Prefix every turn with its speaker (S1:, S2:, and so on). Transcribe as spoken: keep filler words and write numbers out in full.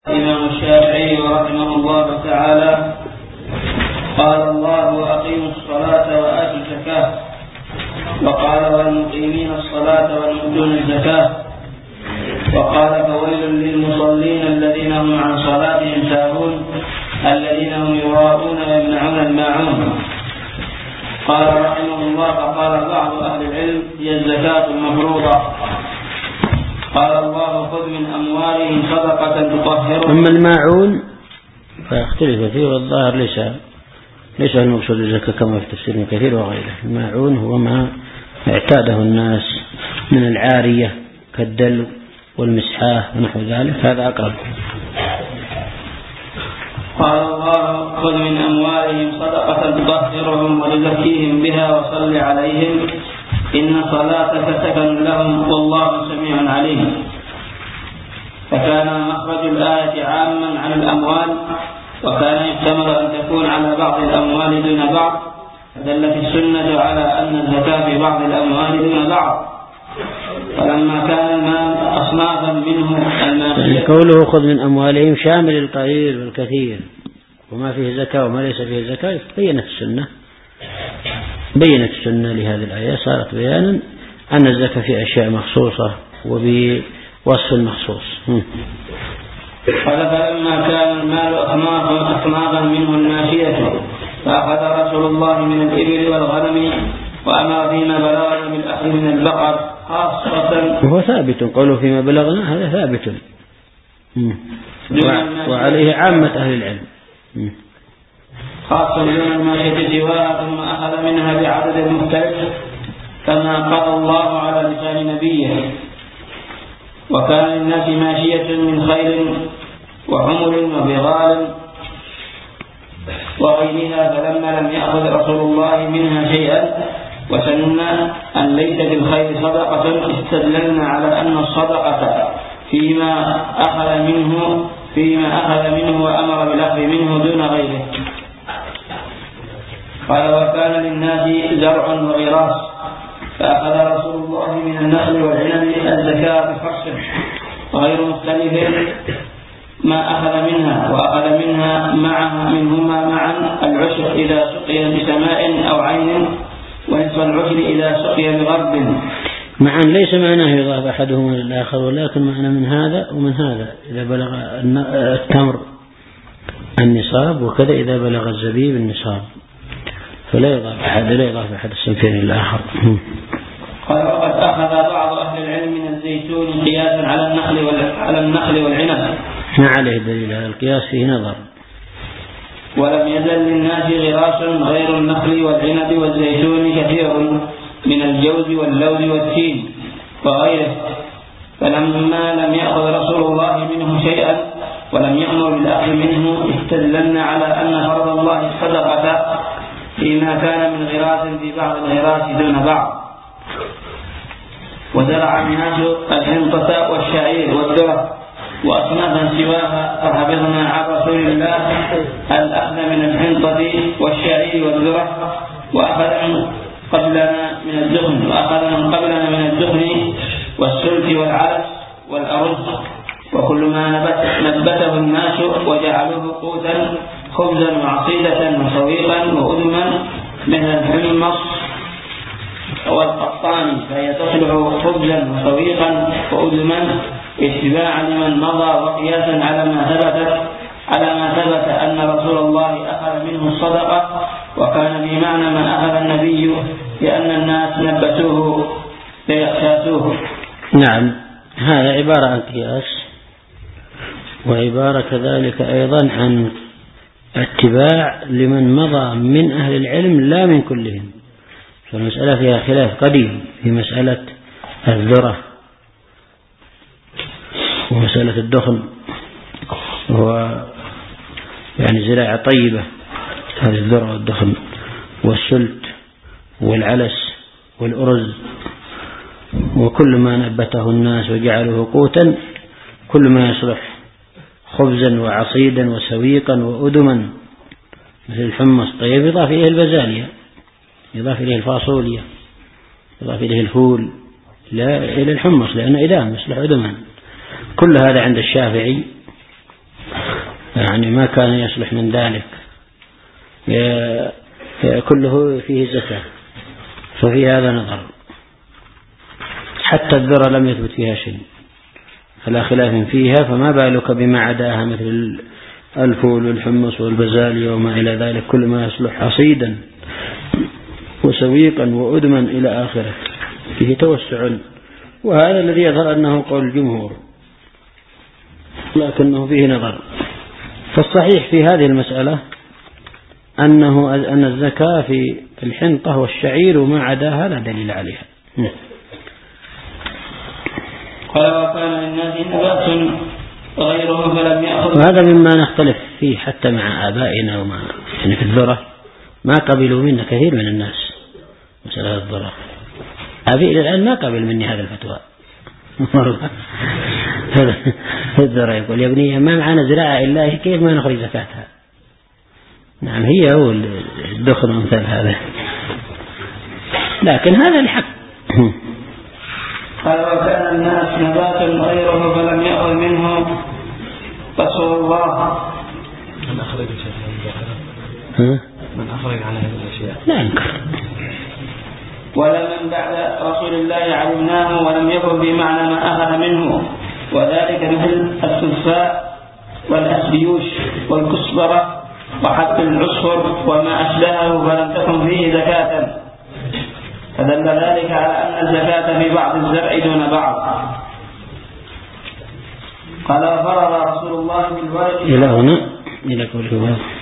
S1: الإمام الشافعي رحمه الله تعالى قال الله وأقيموا الصلاة وآتوا الزكاة، وقال والمقيمين الصلاة والمؤتون الزكاة، وقال فويل للمصلين الذين هم عن صلاتهم ساهون الذين هم يراءون ويمنعون الماعون. قال رحمه الله فقال بعض أهل العلم هي الزكاة المفروضة. قال الله خذ من أموالهم صدقة تطهرهم.
S2: أما الماعون فاختلف فيه، والظاهر ليس ليس المقصود الزكاة كما في تفسير كثير وغيره. الماعون هو ما اعتاده الناس من العارية كالدلو والمسحاه ونحو ذلك، هذا أقرب.
S1: قال الله خذ من أموالهم صدقة تطهرهم وتزكيهم بها وصل عليهم إن صلاتك سكن لهم والله سميع عليم. فكان مخرج الآية عاما عن الأموال، وكان يحتمل أن تكون على بعض الأموال دون بعض، فدلت السنة على أن الزكاة في بعض الأموال دون بعض. فلما كان المال أصنافا منه المال،
S2: قوله خذ من أموالهم شامل القليل والكثير، وما فيه زكاة وما ليس فيه زكاة. بينت السنة بينت السنة لهذه الآية، صارت بيانا أن الزكاة في أشياء مخصوصة وبوصف مخصوص.
S1: قال فلما كان المال أصنافا منه الماشية، فأخذ رسول الله من الإبل والغنم وأمر فيما بلغنا بالأخذ من البقر خاصة.
S2: وهو ثابت، قوله فيما بلغنا هذا ثابت، وعليه عامة أهل العلم،
S1: خاصة دون الماشية سواها، ثم أخذ منها بعدد مختلف كما قضى الله على لسان نبيه. وكان للناس ماشية من خيل وحمر وبغال وغيرها، فلما لم يأخذ رسول الله منها شيئا وسن أن ليس في الخير صدقة، استدللنا على أن الصدقة فيما أخذ منه فيما أخذ منه وأمر بالأخذ منه دون غيره. قال وكان للناس زرع وغراس، فأخذ رسول الله من النخل والعنب الزكاة بفرس غير مختلف ما أخذ منها، وأخذ منها معها منهما معا العشر إذا سقي بسماء أو عين، ونصف العشر إذا سقي بغرب.
S2: معا ليس معناه يضاف أحدهما للآخر، ولكن معنى من هذا ومن هذا. إذا بلغ التمر النصاب وكذا إذا بلغ الزبيب النصاب، فلا يضاف أحد لا يضاف أحد الصنفين للآخر.
S1: قال وقد أخذ بعض أهل العلم من الزيتون قياسا على النخل على النخل والعنب،
S2: ما عليه دليل، هذا القياس فيه نظر.
S1: ولم يزل للناس غراس غير النخل والعنب والزيتون كثير من الجوز واللوز والتين وغيره، فلما لم يأخذ رسول الله منه شيئا ولم يأمر بالأخذ منه، استدللنا على أن فرض الله الصدقة فيما كان من غراس في بعض الغراس دون بعض. وزرع الناس الحنطة والشعير والذرة وأصنافا سواها، فحفظنا عن رسول الله الأخذ من الحنطة والشعير والذرة، وأخذ من قبلنا من الدخن وأخذ من قبلنا من الدخن والسلك والعدس والأرز وكل ما نبت نبته الناس وجعلوه قوتا خبزا وعصيدة وسويقا وأدما مثل الحمص والقطان، فهي تصلح خبزا وسويقا وأدما اتباعا لمن مضى وقياسا على ما ثبت على ما ثبت أن رسول الله أخذ منه الصدقة، وكان بمعنى ما أخذ النبي لأن الناس نبتوه ليقتاتوه.
S2: نعم، هذا عبارة عن قياس، وعبارة كذلك أيضا عن اتباع لمن مضى من أهل العلم لا من كلهم. فالمسألة فيها خلاف قديم في مسألة الذرة ومسألة الدخن، هو يعني زراعة طيبة، هذه الذرة والدخن والسلت والعلس والأرز وكل ما نبته الناس وجعله قوتا، كل ما يصلح خبزا وعصيدا وسويقا وأدما مثل الحمص. طيب يضاف إليه البزالية، يضاف إليه الفاصوليا، يضاف إليه الفول، لا إلى الحمص لأنه إدام يصلح أدما. كل هذا عند الشافعي يعني ما كان يصلح من ذلك كله فيه زكاة، ففي هذا نظر. حتى الذرة لم يثبت فيها شيء فلا خلاف فيها، فما بالك بما عداها مثل الفول والحمص والبزالية وما إلى ذلك، كل ما يصلح حصيدا وسويقا وأدما إلى آخره فيه توسع. وهذا الذي يظهر أنه قول الجمهور، لكنه فيه نظر. فالصحيح في هذه المسألة أنه أن الزكاة في الحنطة والشعير وما عداها لا دليل عليها.
S1: قال وكان للناس نبات غيره فلم يأخذ.
S2: وهذا مما نختلف فيه حتى مع آبائنا، ومع يعني في الذرة ما قبلوا منا كثير من الناس مسألة الذرة. أبي إلى الآن ما قبل مني هذا الفتوى. الذرة يقول يا ابني ما معنا زراعة إلا كيف ما نخرج زكاتها. نعم هي هو الدخن مثل هذا، لكن هذا الحق.
S1: قال وكان الناس نبات غيره فلم يأخذ منه رسول الله.
S3: من أخرج
S2: ها؟
S3: من أخرج عن هذه الأشياء
S2: لا ينكر.
S1: ولمن بعد رسول الله علمناه ولم يكن بمعنى ما أخذ منه، وذلك مثل السلفاء والأسبيوش والكسبرة وحب العصفر وما أشبهه فلم تكن فيه زكاة، فدل ذلك على أن الزكاة في بعض الزرع دون بعض. قال وفرض رسول الله بالورد
S2: إلى هنا إلى قوله